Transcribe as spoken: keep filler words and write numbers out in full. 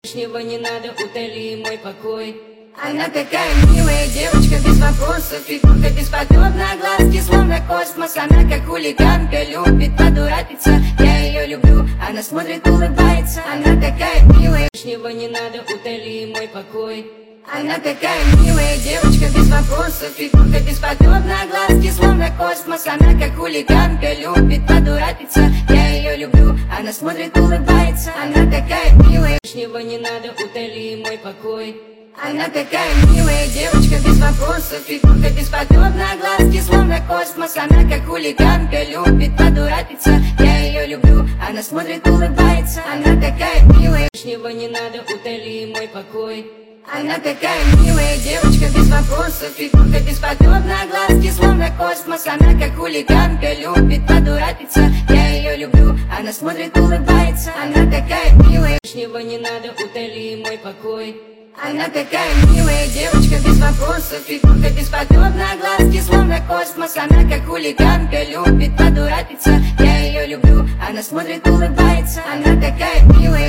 лишнего не надо, утоли мой покой. Она такая милая девочка, без вопросов, фигурка бесподобна, глазки словно космос. Она как хулиганка, любит подурачиться, я ее люблю, она смотрит, улыбается. Она такая милая, лишнего не надо, утоли мой покой. Она такая милая девочка, без вопросов, фигурка бесподобна, глазки словно космос. Она как хулиганка, любит подурачиться, я ее люблю, она смотрит, улыбается. Она такая милая, лишнего не надо, утоли мой покой. Она такая милая девочка, без вопросов, фигурка бесподобна, глазки словно космос. Она как хулиганка, любит подурачиться, я ее люблю, она смотрит, улыбается. Она такая милая, лишнего не надо, утоли мой покой. Она такая милая девочка, без вопросов, фигурка бесподобна, глазки словно космос. Она как хулиганка, любит подурачиться, я ее люблю, она смотрит, улыбается. Она такая милая, лишнего не надо, утоли мой покой. Она такая милая девочка, без вопросов, фигурка бесподобна, глазки словно космос. Она как хулиганка, любит подурачиться, я ее люблю, она смотрит, улыбается. Она такая милая.